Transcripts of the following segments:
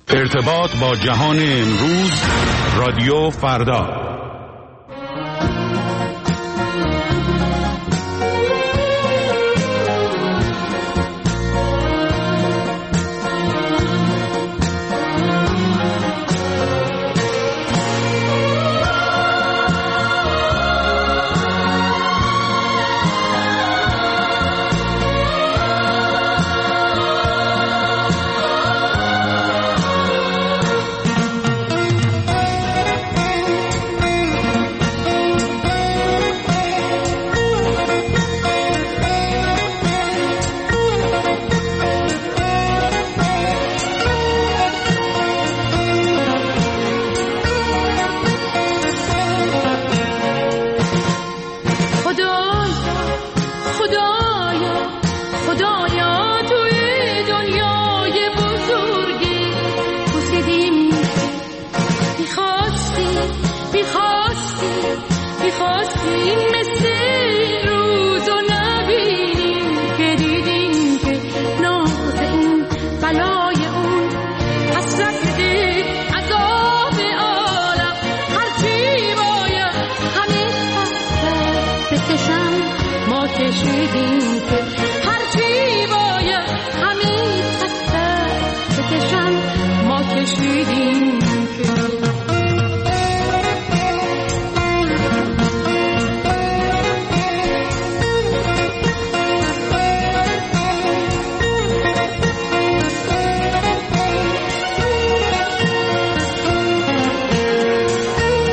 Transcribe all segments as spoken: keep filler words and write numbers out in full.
ارتباط با جهان امروز، رادیو فردا.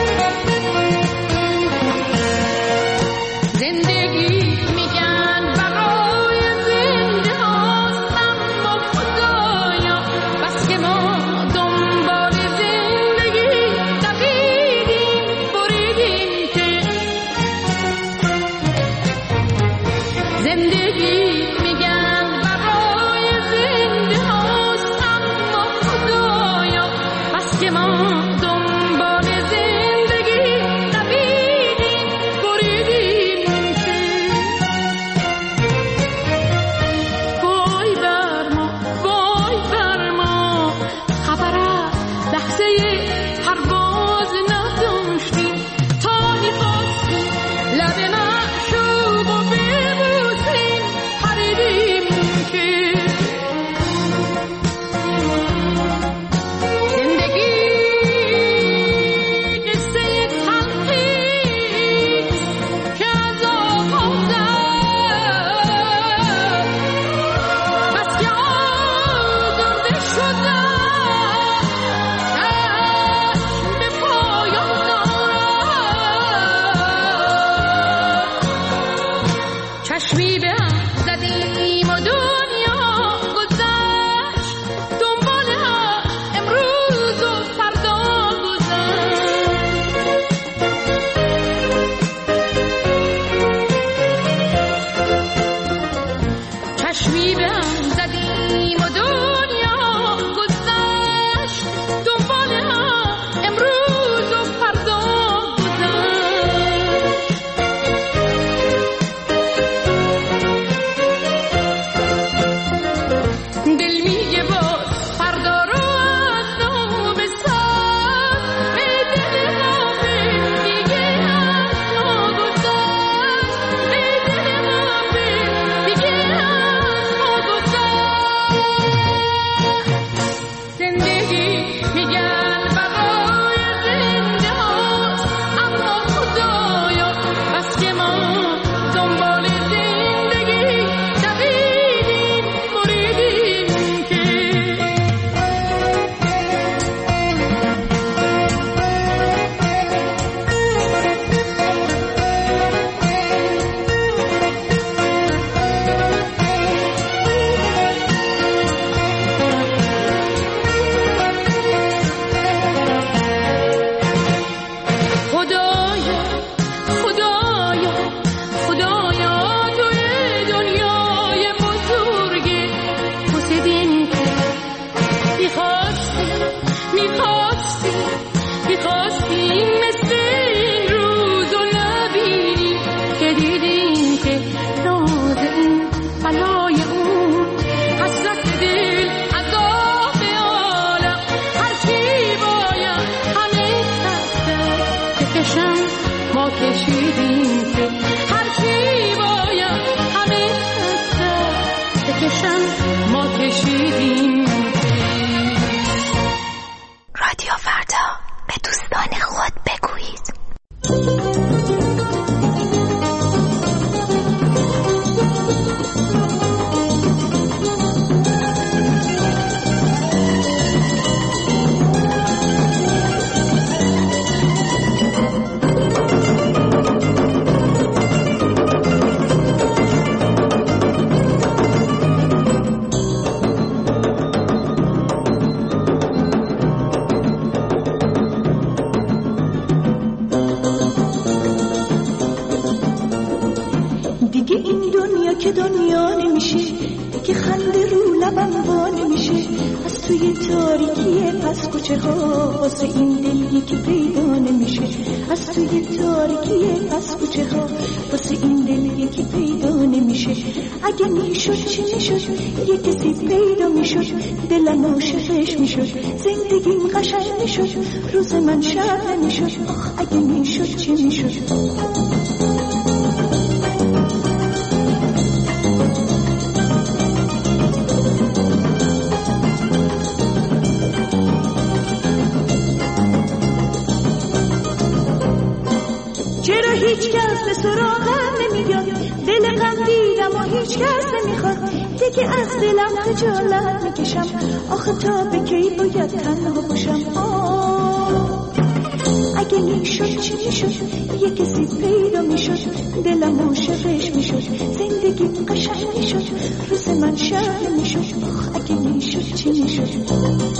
زندگی میگن میره، هرچی باید همه دست بکشن ما کشیدیم. رادیو فردا، به دوستان خود بگویید. که دنیا نمیشه، که خنده رو لبم وا نمیشه، از توی تاریکی پس کوچه ها واسه این دل یکی پیدا نمیشه، از توی تاریکی پس کوچه ها واسه این دل یکی پیدا نمیشه. اگه میشد چی میشد، یه کسی پیدا میشد، دلم عاشقش میشد، زندگیم قشنگ میشد، روز من شب نمیشد. آخ اگه میشد چی میشد. هیچ کس به سراغم نمیاد، دل غم دیدم و هیچ کس نمیخواد، دیگه از دلم خجالت میکشم، آخه تا به کی باید تنها باشم. آه اگه میشد چی میشد، یه کسی پیدا میشد، دلم عاشقش میشد، زندگی قشنگ میشد، روز من شب میشد. آخ اگه میشد چی میشد.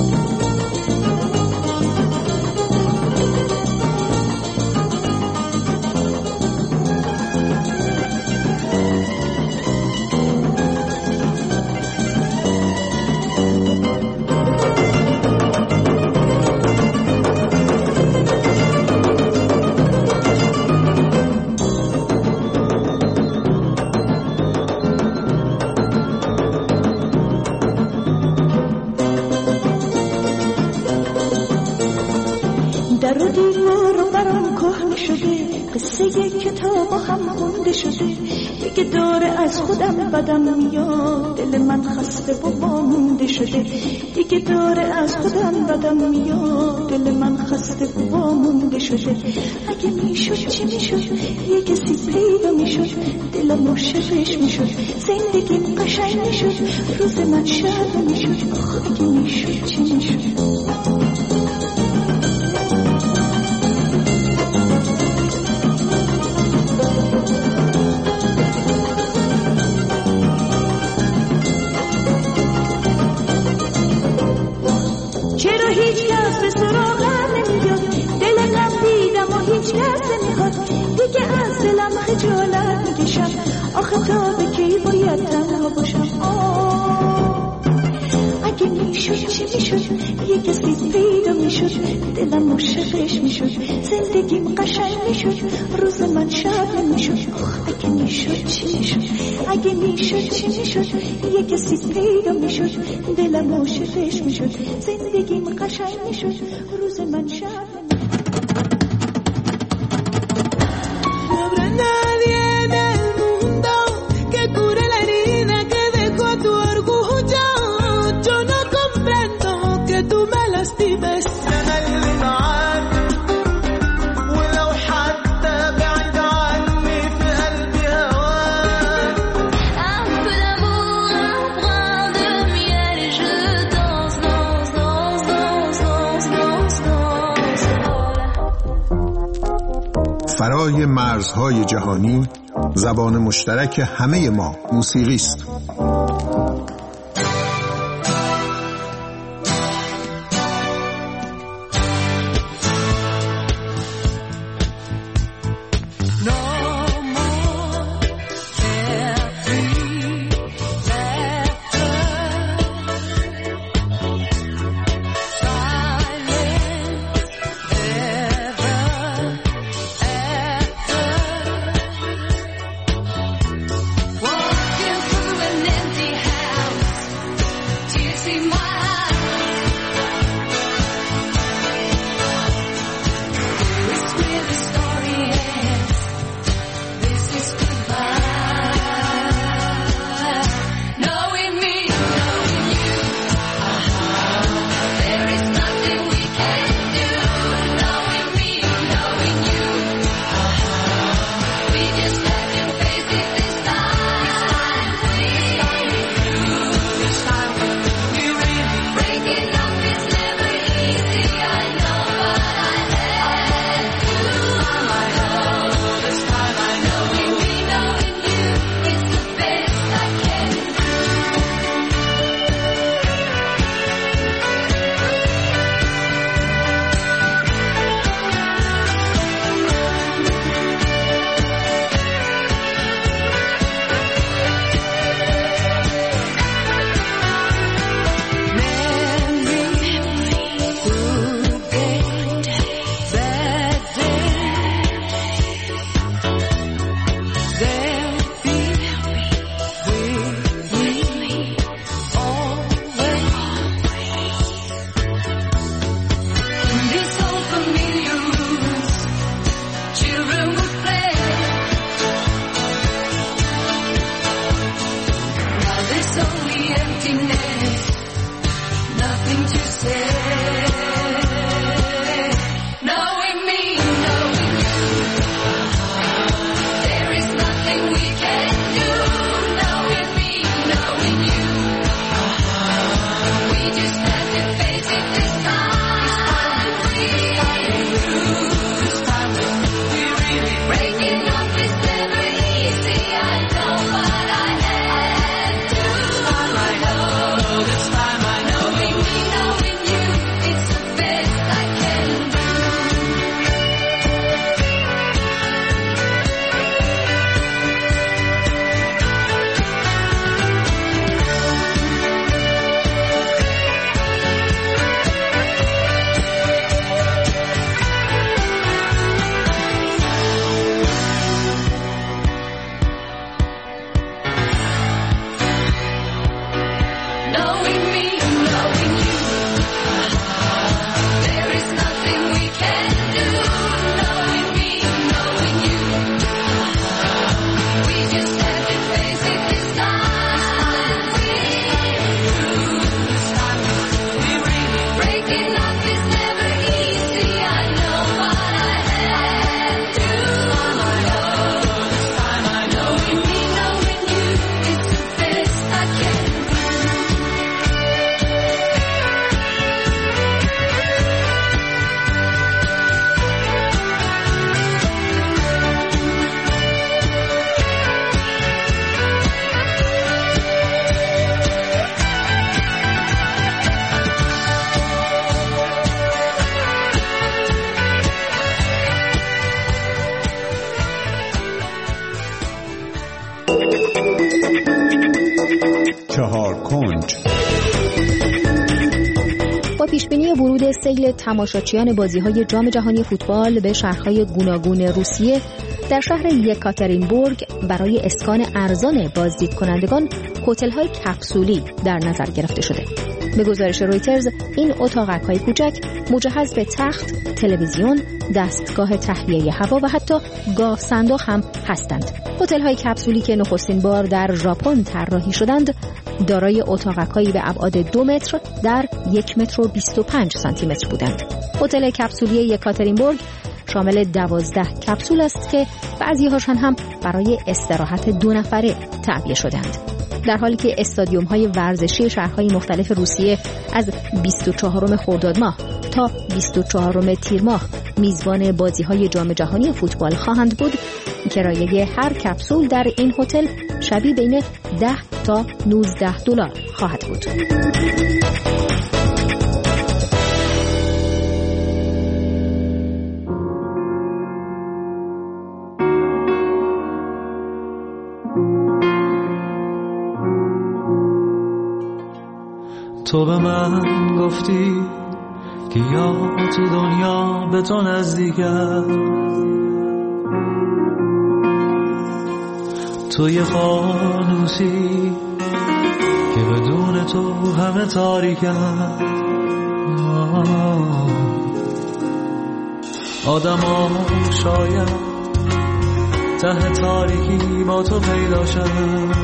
در و دیوار برام کهنه شده، قصه کتاب هم خونده شده، دیگه داره از خودم بدم میاد، دل من خسته و وامونده شده، دیگه داره از خودم بدم میاد، دل من خسته و وامونده شده. اگه میشد چی میشد، یه کسی پیدا میشد، دلم عاشقش میشد، زندگی قشنگ میشد، روز من شب میشد. آخ اگه میشد چی میشد. هیچ کس به سراغم نمیاد، دل غم دیدم و هیچ کس نمیخواد، دیگه از دلم خجالت میکشم، آخه تا به کی باید تنها باشم. آه اگه میشد چی میشد، یه کسی پیدا میشد، دلم عاشقش میشد، زندگیم قشنگ میشد، روز من شب نمیشد. آخ اگه میشد چی میشد، اگه میشد چی میشد، یه کسی پیدا میشد، دلم عاشقش میشد، زندگیم قشنگ میشد، روز من شب نمیشد. فرای مرزهای جهانی، زبان مشترک همه ما موسیقی است. کنج. با پیشبینی ورود سیل تماشاچیان بازی‌های جام جهانی فوتبال به شهرهای گوناگون روسیه، در شهر یکاترینبورگ برای اسکان ارزان بازدید کنندگان هتل‌های کپسولی در نظر گرفته شده. به گزارش رویترز این اتاقک‌های کوچک مجهز به تخت، تلویزیون، دستگاه تهویه هوا و حتی گاو صندوق هم هستند. هتل‌های کپسولی که نخستین بار در ژاپن طراحی شدند، دارای اتاقک‌هایی به ابعاد دو متر در یک متر و بیست و پنج سانتی متر بودند. هتل کپسولی یکاترینبورگ شامل دوازده کپسول است که بعضی‌هاشان هم برای استراحت دو نفره تعبیه شدند. در حالی که استادیوم‌های ورزشی شهرهای مختلف روسیه از بیست و چهارم خرداد ماه تا بیست و چهارم تیر ماه میزبان بازی‌های جام جهانی فوتبال خواهند بود، کرایه هر کپسول در این هتل شبیه بین ده تا نوزده دلار خواهد بود. تو به من گفتی که یا تو دنیا به تو نزدیکم، تو یه فانوسی که بدون تو همه تاریکم. آدم ها شاید ته تاریکی با تو پیدا شد،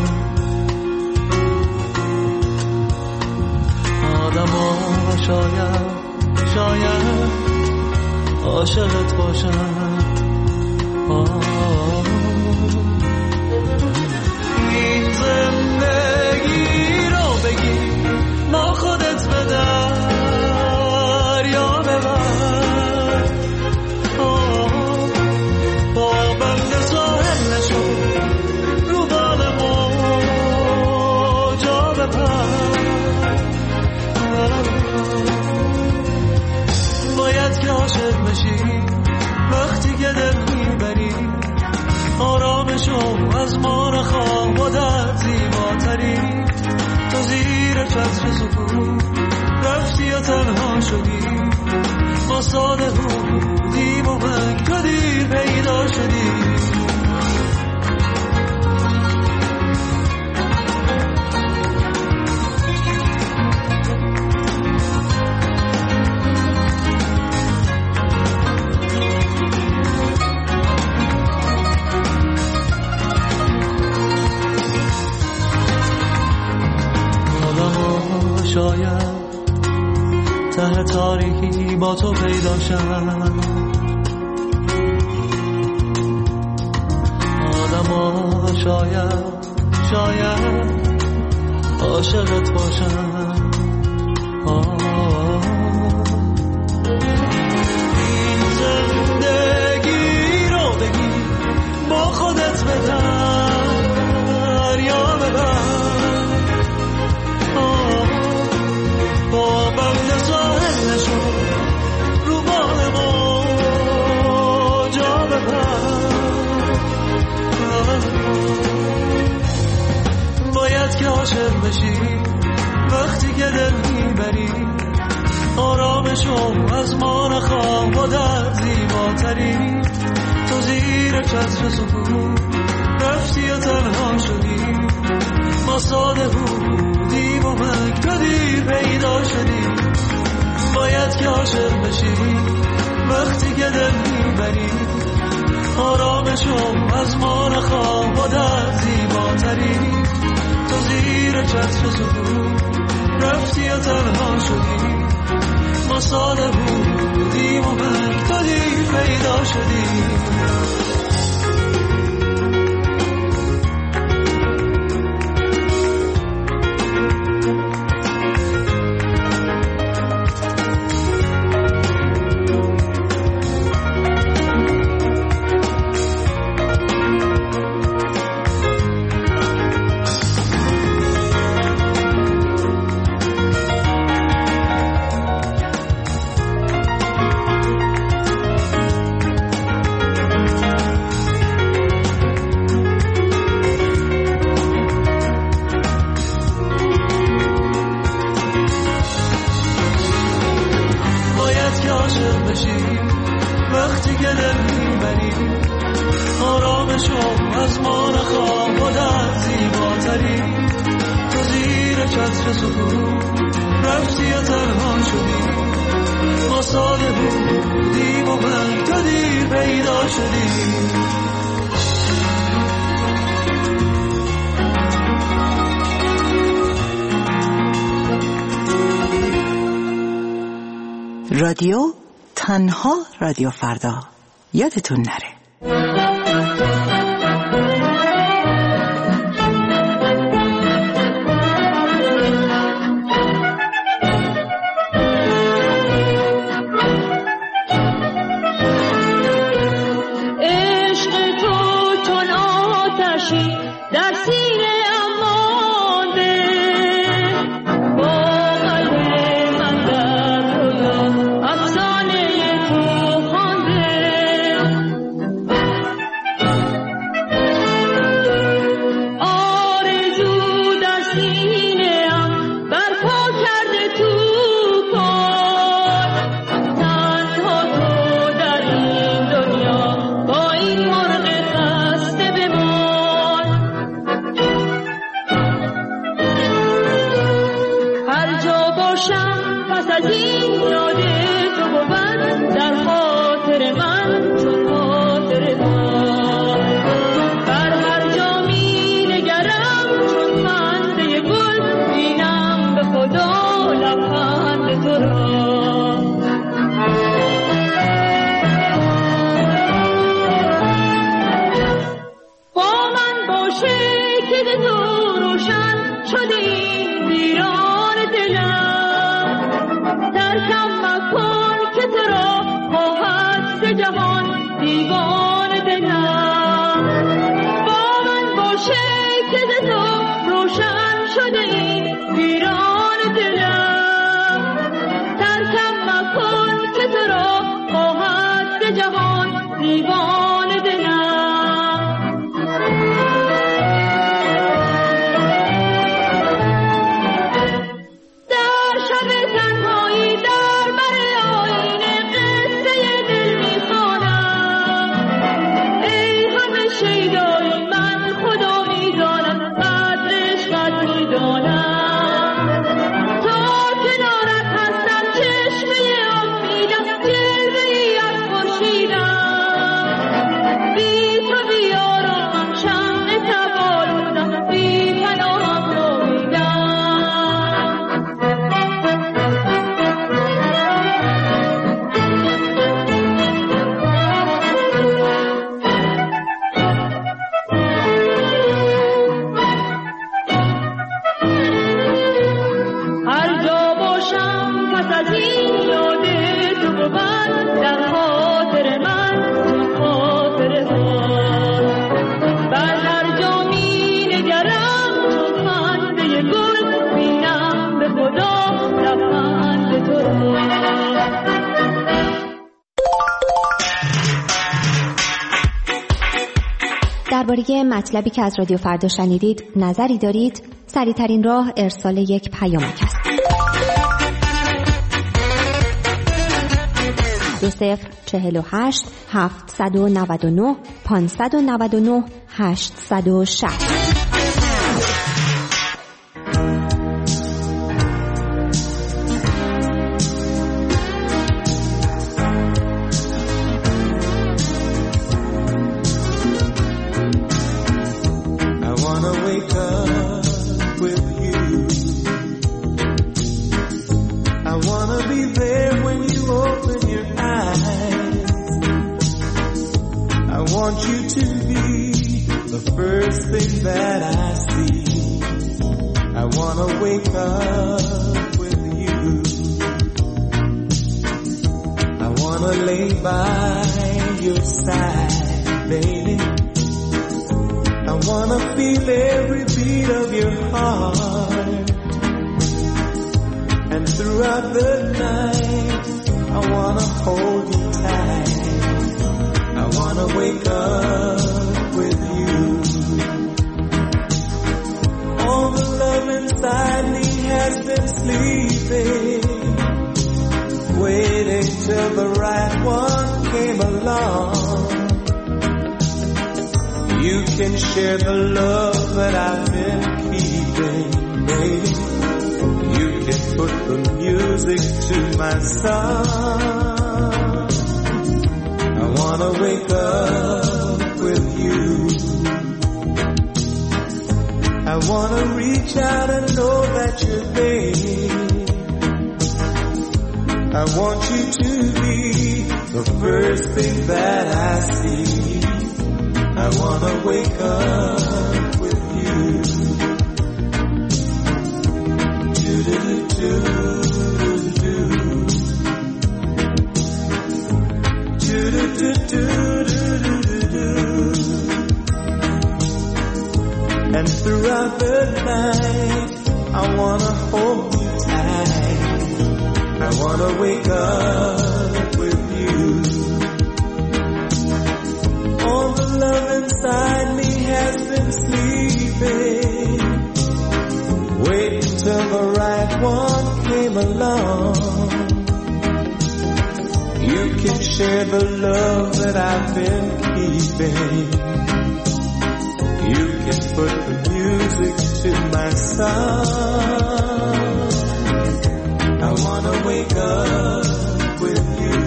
آدم ها شاید شاید عاشقت باشم. این زندگی رو بگی ما خودت به دریا ببر، با بند ساحل نشو رو بال موجا بپر. باید که عاشق بشی وقتی که دل میبری، آرامشو از ما نخواه و در زیباتری. تو زیر چتر سکون رفتی و تنها شدی، ما ساده بودیم و من تو دیر پیدا شدی. شاید ته تاریکی با تو پیدا شد، آدم ها شاید شاید عاشقت باشن. این زندگی رو بگی با خودت به دریا ببر، با بند ساحل نشو رو بال موجا بپر. باید که عاشق بشی وقتی که دل میبری، آرامشو از ما نخواه و در زیباتری. تو زیر چتر سکون رفتی و تنها شدی، ما ساده بودیم و من تو دیر پیدا شدی. باید که عاشق بشی وقتی که دل میبری، آرامشو از ما نخواه و در زیباتری. تو زیر چتر سکون رفتی و تنها شدی، ما ساده بودیم و من تو دیر پیدا شدی. بشی وقتی که دل میبری آرامشو از ما نخواه و در زیباتری تو زیر چتر سکون رفتی و تنها شدی ما ساده بودیم و من تو دیر پیدا شدی رادیو تنها رادیو فردا یادتون نره. درباره مطلبی که از رادیو فردا شنیدید نظری دارید؟ سریع‌ترین راه ارسال یک پیامک است. دو صفر چهل و هشت هفتصد و نود و نه پانصد و نود و نه هشتصد و شصت. Waiting till the right along. You can share the love that I've been keeping, baby. You can put the music to my song. I wanna wake up with you. I wanna reach out and know that you're there. I want you to be the first thing that I see. I wanna wake up with you. Do-do-do-do-do-do. Do-do-do-do-do-do-do. And throughout the night, I wanna hold you tight. I wanna wake up with you. All the love inside me has been sleeping. Wait until the right one came along. You can share the love that I've been keeping. You can put the music to my song. I wanna wake up with you.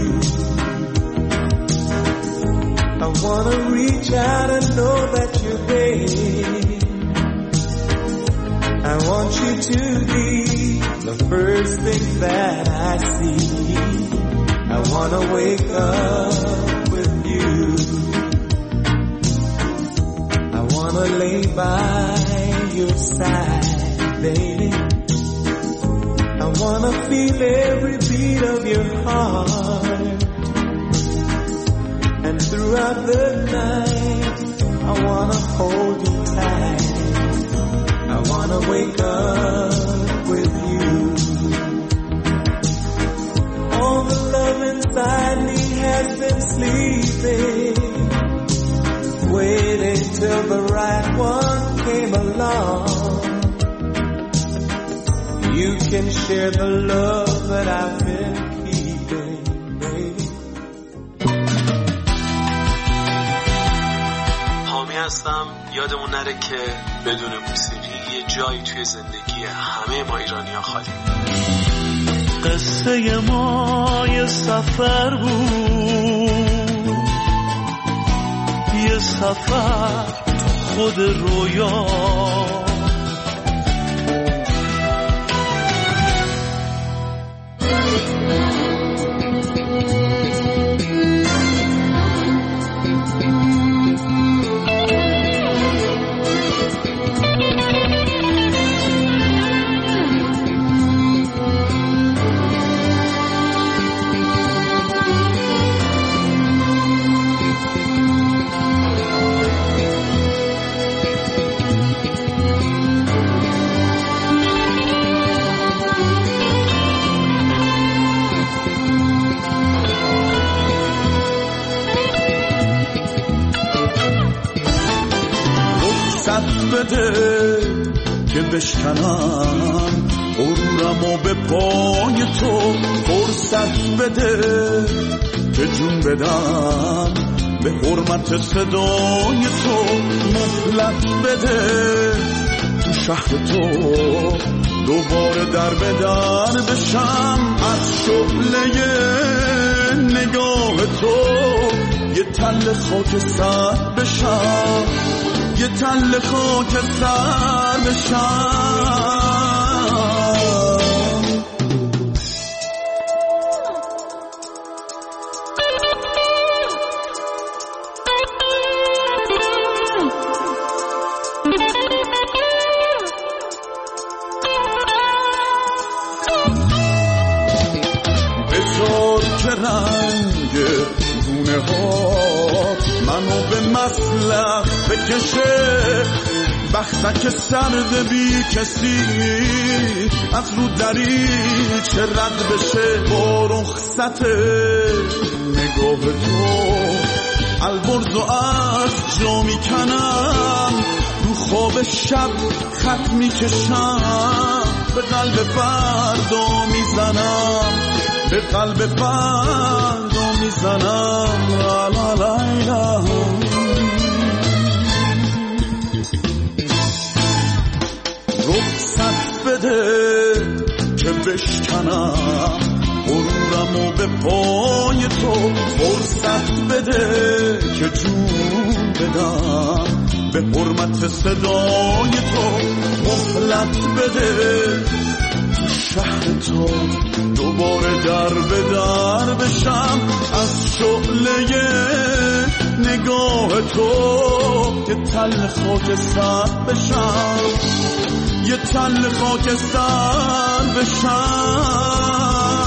I wanna reach out and know that you're there. I want you to be the first thing that I see. I wanna wake up with you. I wanna lay by your side, baby. I wanna feel every beat of your heart. And throughout the night, I wanna hold you tight. I wanna wake up with you. All the love inside me has been sleeping, waiting till the right one came along. You can share the love that I've been keeping, baby. حامی هستم. یادمون نره که بدون موسیقی یه جایی توی زندگی همه ما ایرانی‌ها خالی. قصه ما یه سفر بود، یه سفر خود رویا. که بشکنم غرورم و به پای تو فرصت بده که جون بدم به حرمت صدای تو. مهلت بده تو شهر تو دوباره در به در بشم از شعله نگاه تو. یه تل خاک سر بشم، یه تل خاک سر بشم. بذار که رنگ گونه ها منو به مسلخ بکشه، بختک سرد بی کسی از رو دریچه رد بشه. با رخصت نگاه تو البرز و از جا میکنم، رو خواب شب خط میکشم، به قلب فردا میزنم، به قلب فردا میزنم. میزنم لا لا لا لا. رخصت بده که بشکنم غرورمو به پای تو، فرصت بده که جون بدم به حرمت صدای تو، مهلت بده شهر تو دوباره در به در بشم از شعله نگاه تو، یه تل خاکستر بشم، یه تل خاکستر بشم.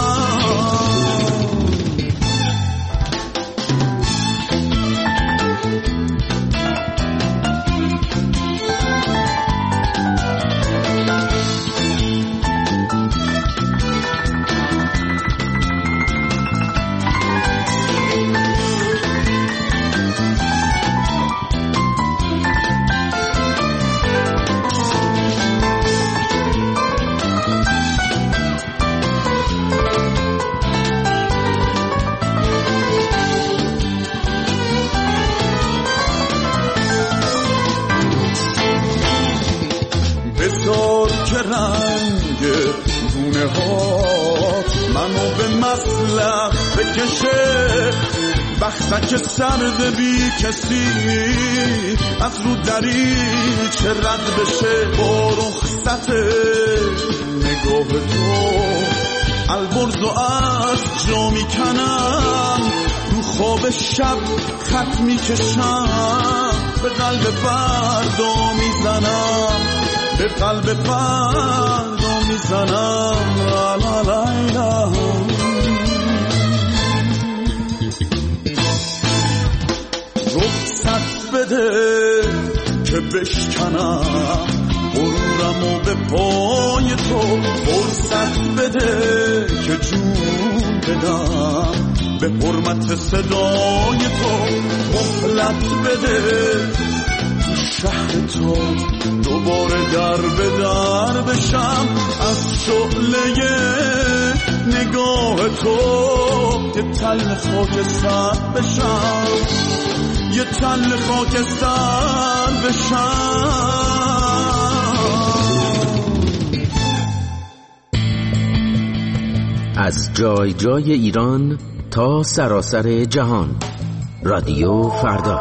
منو به مسلخ بکشه، بختک سرد بی کسی از رو دریچه رد بشه. با رخصت نگاه تو البرز و از جا میکنم، رو خواب شب خط میکشم، به قلب فردا میزنم، به قلب فردا میزنم لا لا لا لا. رخصت بده که بشکنم غرورمو به پای تو، فرصت بده که جون بدم به حرمت صدای تو، مهلت بده شهر تو دوباره در به در بشم از شعله نگاه تو، یه تل خاکستر بشم، یه تل خاکستر بشم. از جای جای ایران تا سراسر جهان، رادیو فردا.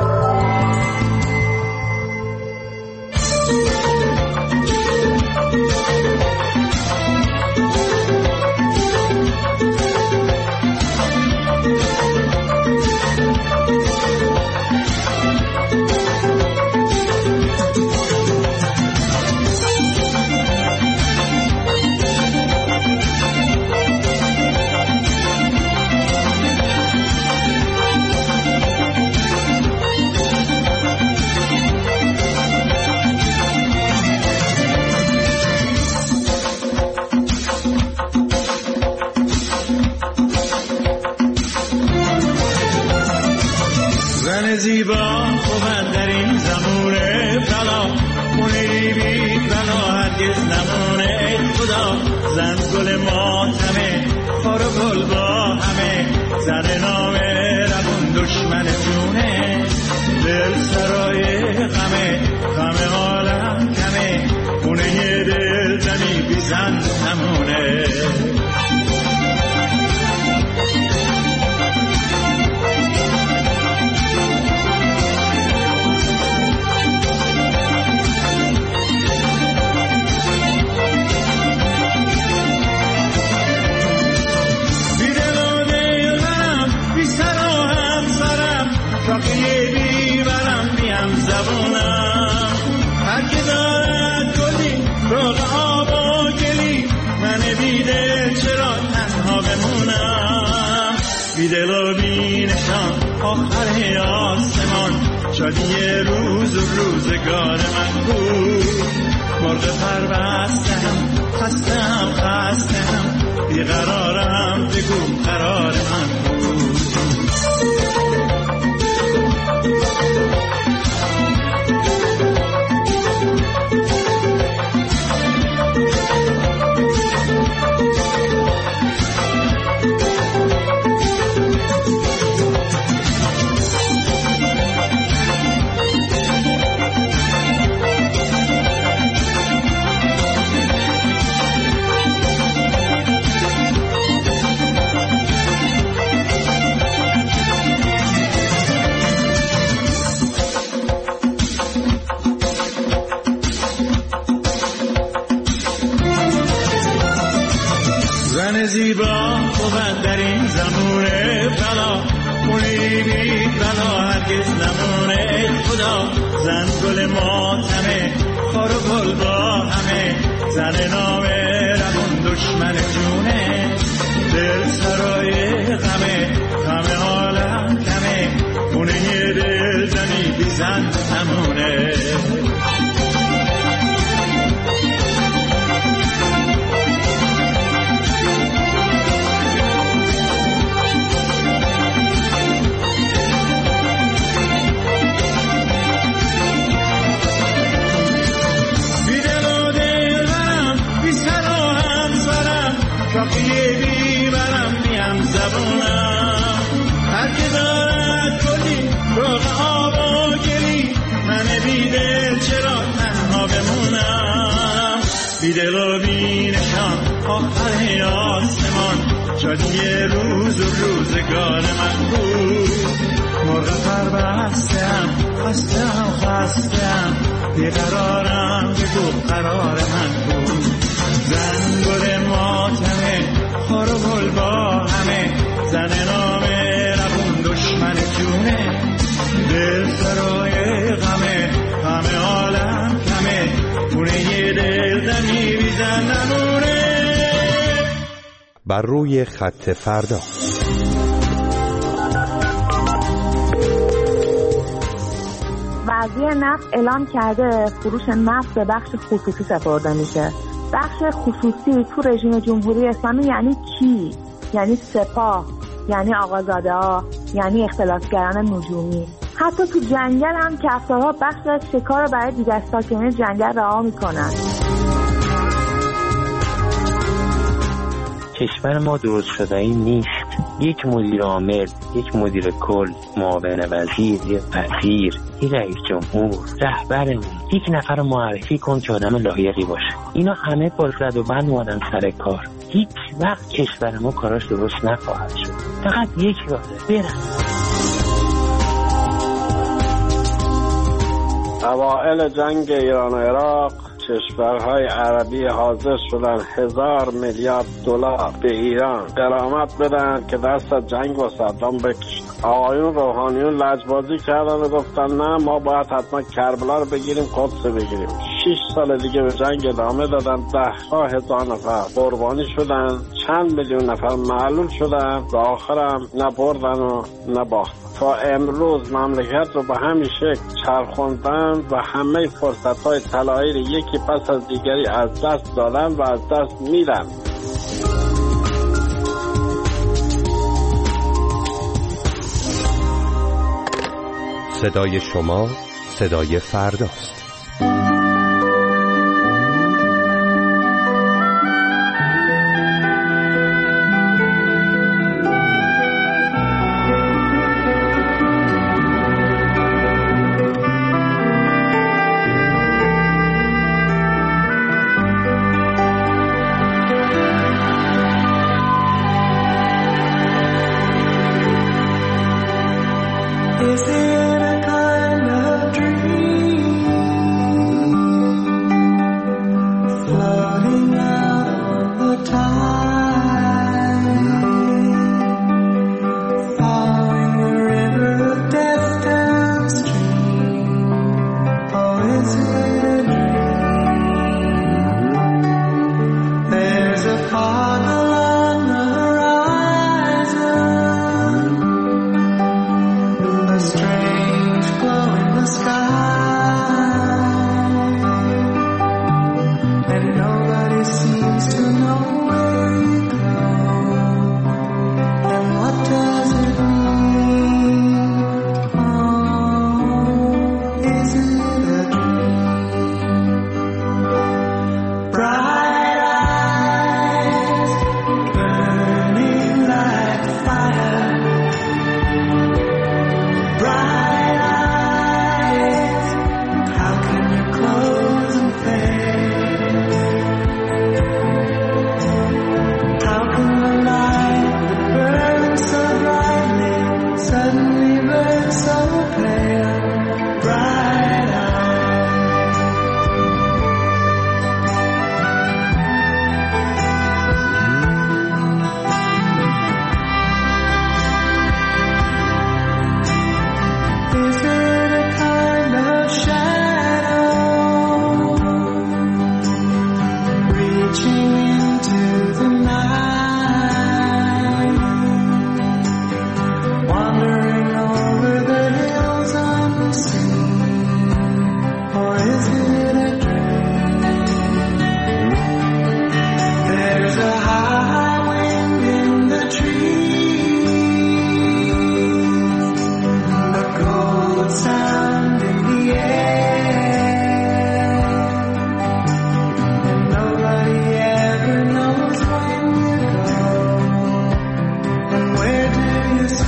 زیبا خوبن در این زمونه بلا، خونه بی بلا هرگز نمونه. خدا زن گل ماتمه، خار و گل با همه، زن نامه ربون دشمن جونه. دل سرای غمه، غم عالم کمه، خونه دل زنی بی زن نمونه. بیدل و بینشان آخر آسمان، شادی روز و روزگار من بود. مرغ پربستم خستم خستم، بیقرارم بگو قرار من بود. فقط در این زمونه بلا موری بی بلا هرگز نمونه خدا زن گل ماتمه خار و گل با همه زن نامه روون دشمن جونه دل سرای غمه غم عالم کمه خونه یه دل زنی بی زن نمونه شاقیه بیبرم میم زبونم هر که دارد کلی روغ آب و گلی من بیدل چرا تنها بمونم بیدل و بینشان آخر آسمان جادی روز و روزگار من بود مرغ پر بستم خستم خستم بیقرارم بگو قرار من بود زن گل ماتمه خار و گل با همه زن نامه روون دشمن جونه دل سرای غمه غم عالم کمه خونه یه دل زنی بی زن نمونه. بر روی خط فردا وزیر نفت اعلام کرده فروش نفت به بخش خصوصی سپرده میشه. بخش خصوصی تو رژیم جمهوری اسلامی یعنی کی؟ یعنی سپاه، یعنی آقازاده ها، یعنی اختلاسگران نجومی. حتی تو جنگل هم کفتارها بخش از شکار برای دیگر ساکنین جنگل رها میکنن. کشور ما درست شده‌ای نیست. یک مدیر عامل، یک مدیر کل، معاون وزیر، یک وزیر، یک رئیس جمهور، رهبرمون، یک نفر رو معرفی کن که آدم لایقی باشه. اینا همه با رد و بند اومدن سر کار. هیچ وقت کشور ما کاراش درست نخواهد شد. فقط یک راهه، برن. اوائل جنگ ایران و عراق کشورهای عربی حاضر شدن هزار میلیارد دلار به ایران غرامت بدن که دست از جنگ و صدام بکشن. آقایون روحانیون لجبازی کردن و گفتن نه ما باید حتما کربلا رو بگیریم، قدس بگیریم. شش سال دیگه به جنگ ادامه دادن، ده ها هزار نفر قربانی شدن، چند میلیون نفر معلول شدن و آخرم نه بردن و نه باختن. تا امروز مملکت رو به همین شکل چرخوندن و همه فرصت‌های طلایی رو یکی پس از دیگری از دست دادن و از دست میدن. صدای شما صدای فرداست. Is it a kind of dream?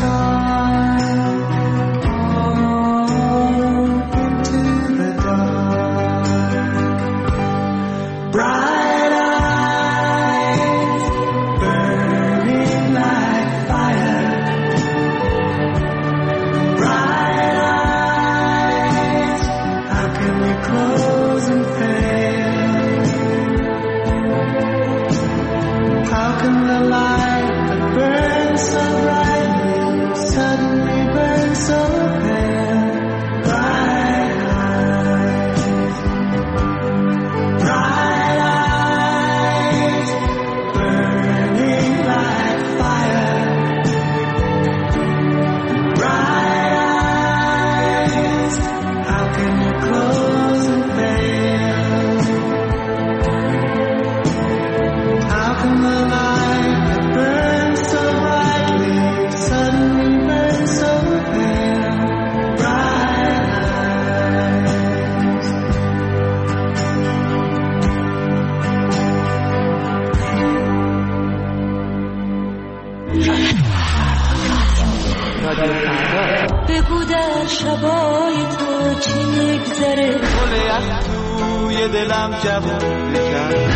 بگو در شبای تو چی میگذره گل یخ توی دلم جوون بکن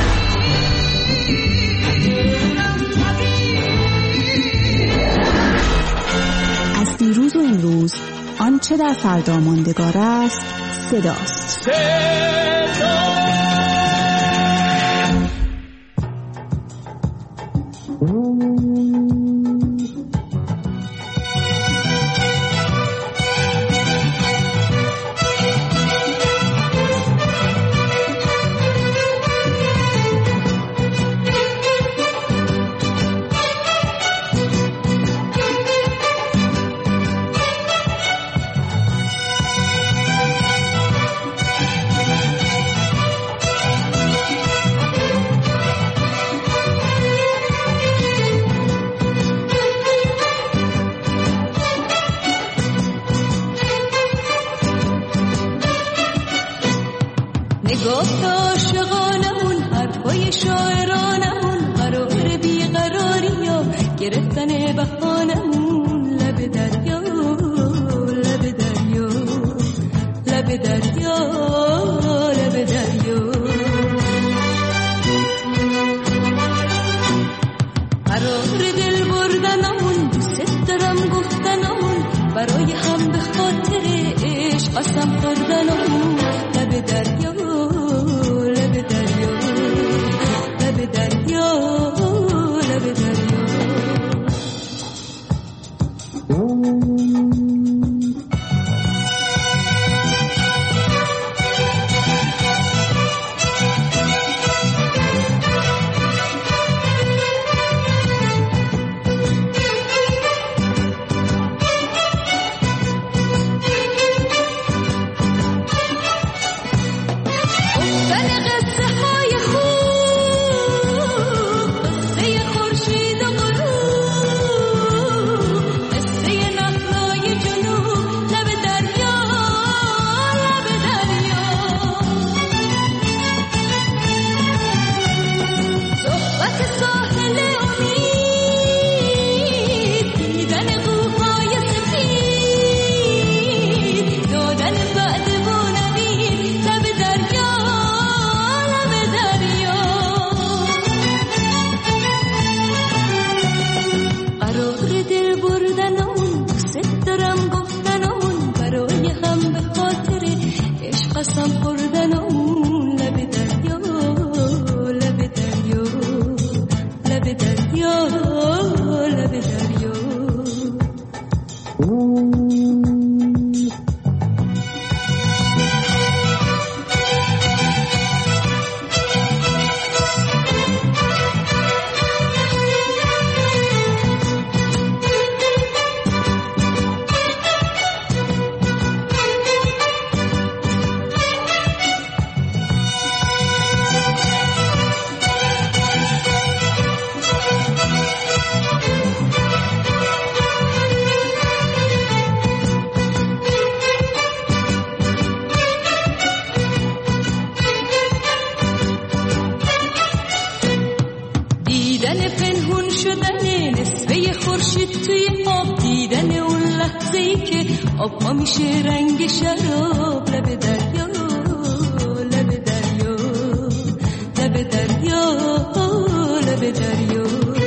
از دیروز و امروز آنچه در فردا ماندگار است صداست. صدا نگاه عاشقانمون حرفای شاعرانمون قرار بیقراری یا گرفتن بهانمون لب دریا لب دریا لب دریا لب دریا قرار دل بردنمون دوست دارم گفتنمون برای هم به خاطر عشق قسم خوردنمون لب دریا لب دریا لب دریا لب دریا قسم خوردنمون لب دریا لب دریا لب دریا لب دریا دیدن پنهون شدن نصفه خورشید توی خواب دیدن آب ها میشه رنگ شراب لب دریا لب دریا لب دریا لب دریا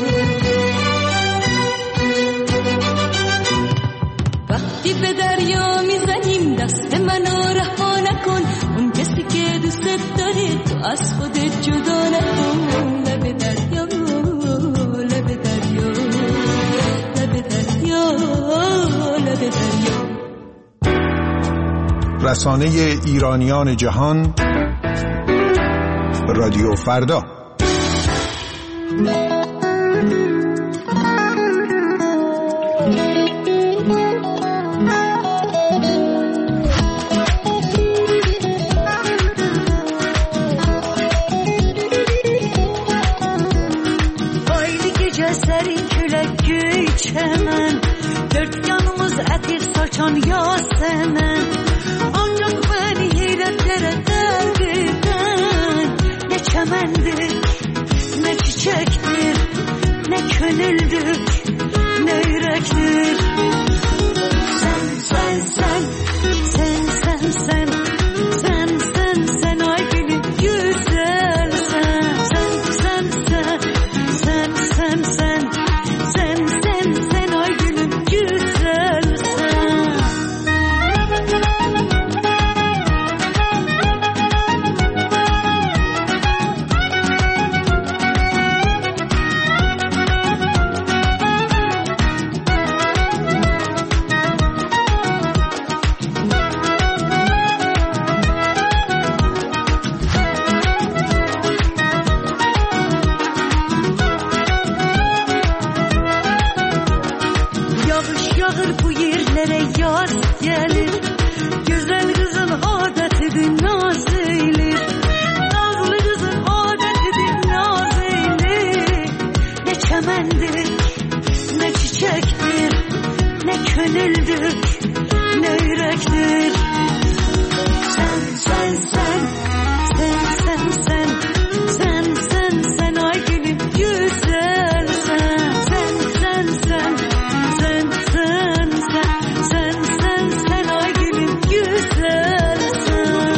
وقتی به دریا میزنیم دست منو رها نکن اون کسی که دوست داره تو از خودت جدا نکن لب دریا لب دریا لب دریا لب دریا رسانه ایرانیان جهان رادیو فردا. Hayli gece serin külek çemen dört yanımız etir saçan yasemen ancak beni heyretlere dert eden ne çemendir ne çiçektir ne gönüldür ne yürektir sen sen sen sen sen sen sen sen sen ay gülüm güzel sen sen sen sen sen sen sen sen sen sen ay gülüm güzel sen Yağış yağır bu yerlere yaz gelir Güzel kızın adetidir naz eylir Nazlı kızın adetidir naz eylir Ne çemendir ne çiçektir ne gönüldür ne yürektir Sen sen sen sen sen sen sen sen sen ay gülüm güzel sen sen sen sen sen sen sen sen sen sen ay gülüm güzel sen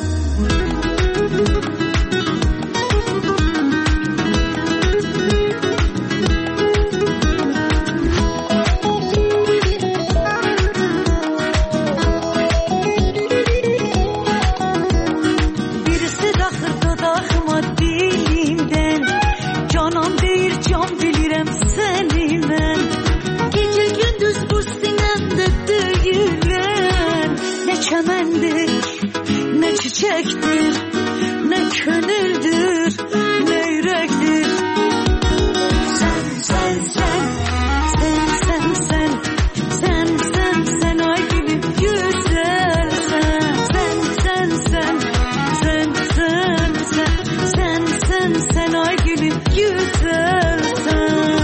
Birisi daxır dodağıma dilimden Canam deyir can bilirəm səni mən Gecə gündüz bu sinəmdə döyülən Ne çəməndir, ne çiçəkdir Ne könüldür, ne yürekdir Sen, sen, sen, sen, sen, sen Sen, sen, sen ay gülüm güzel sen Sen, sen, sen, sen, sen, sen Sen, sen, sen ay gülüm güzel sen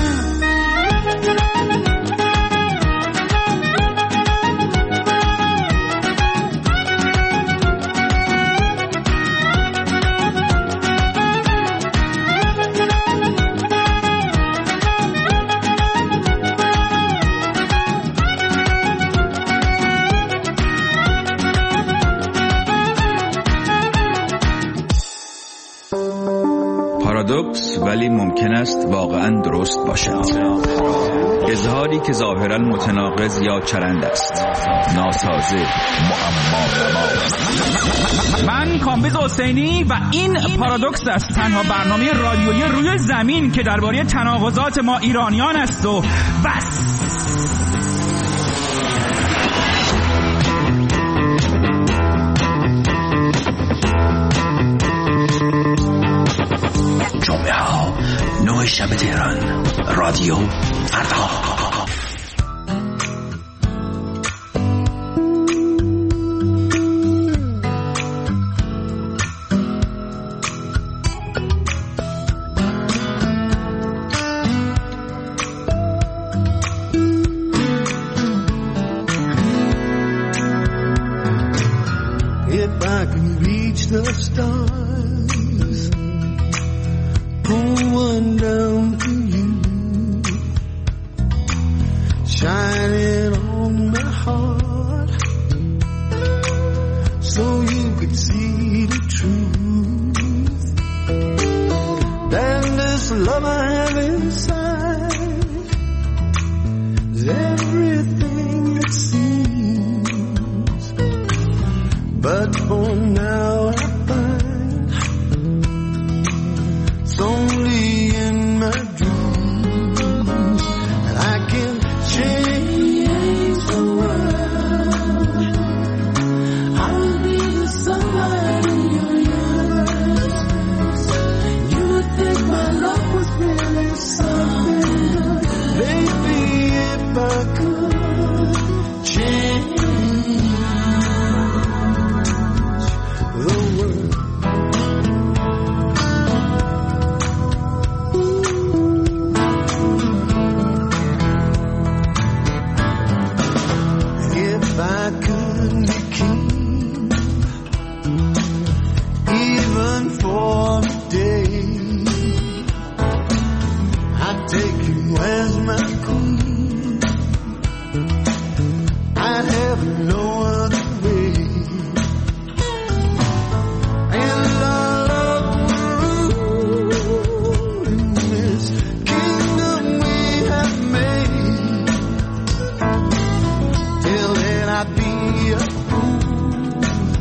پارادوکس ولی ممکن است واقعا درست باشد. اظهاری که ظاهرا متناقض یا چرند است، ناسازه، معما. من کامبیز حسینی و این پارادوکس است، تنها برنامه رادیویی روی زمین که درباره تناقضات ما ایرانیان است و بس. جمعه ها نه شب تهران، رادیو فردا. If I can reach the stars, pull one down for you. shining on my heart, so you could see the truth. Then this love I have inside is everything it seems, but for now I find it's only in my dreams that I can change the world. I will be the sunlight in your universe. You would think my love was really something good. Maybe if I could change the world. If I could be king, even for a day, I'd take you as my queen. I'd have no other way. And all love will rule in this kingdom we have made. Till then I'd be a fool,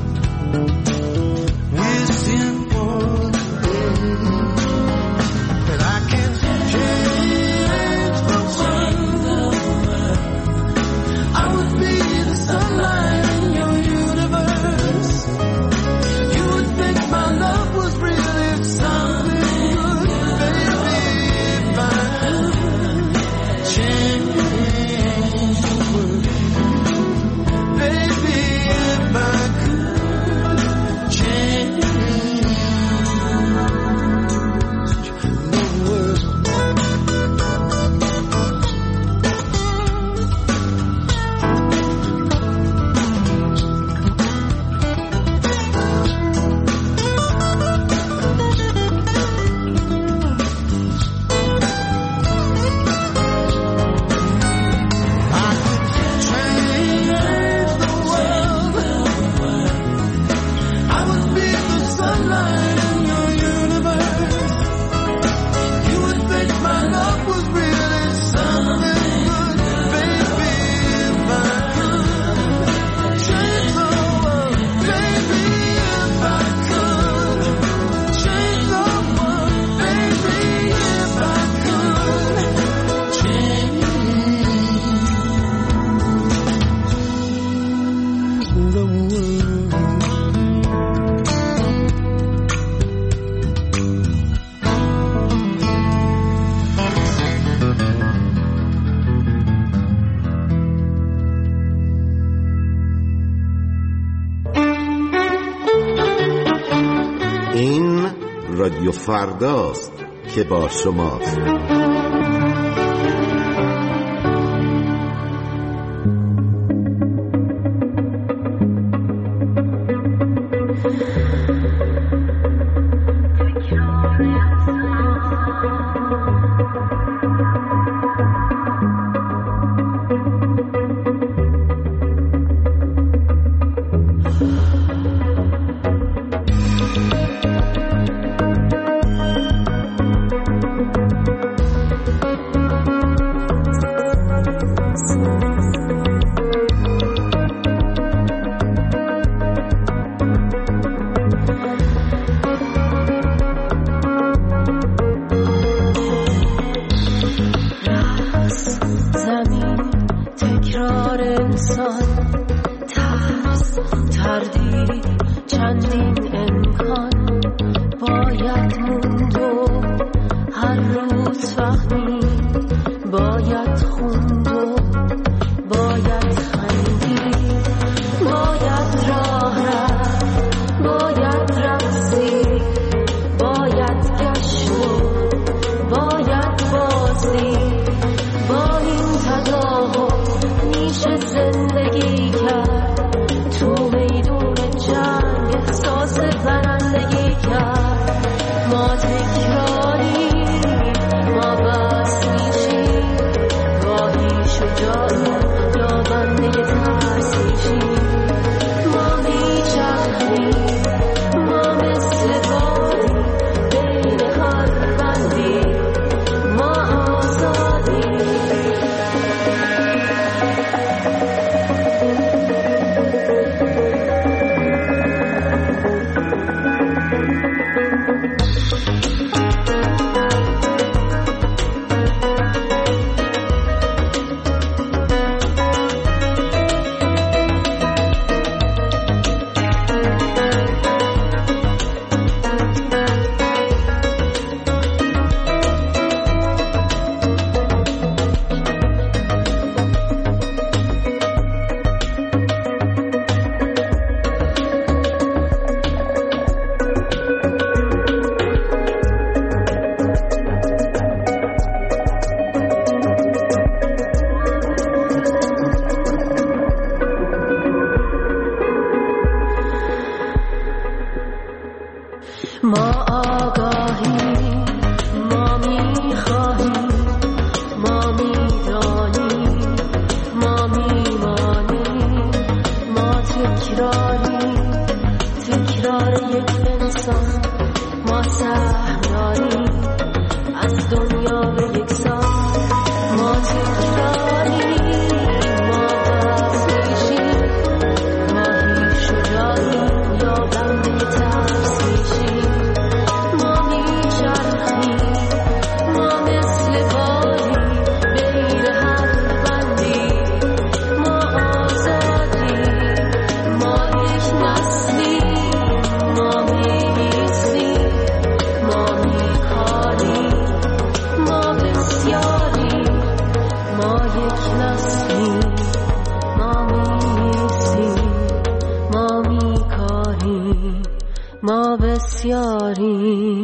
wishing for the day that I can change the world. I would be the sunlight in your universe. You would think my love was really something good. Baby, if I could change the world. Baby, if I could change the world. این رادیو فرداست که با شماست. شجاع یک نسلیم ما میسیم ما میکاریم ما بسیاریم